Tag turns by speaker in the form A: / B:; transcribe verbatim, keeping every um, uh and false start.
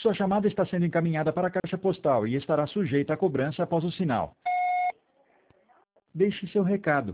A: Sua chamada está sendo encaminhada para a caixa postal e estará sujeita a cobrança após o sinal. Deixe seu recado.